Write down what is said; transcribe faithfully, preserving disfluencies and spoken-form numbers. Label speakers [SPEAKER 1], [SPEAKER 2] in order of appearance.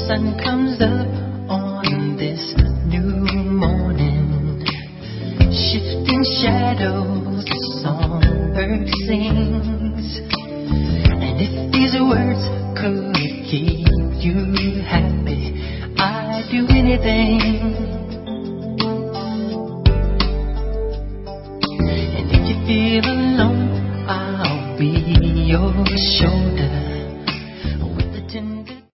[SPEAKER 1] sun comes up on this new morning, shifting shadows, the songbird sings. And if these words could keep you happy, I'd do anything.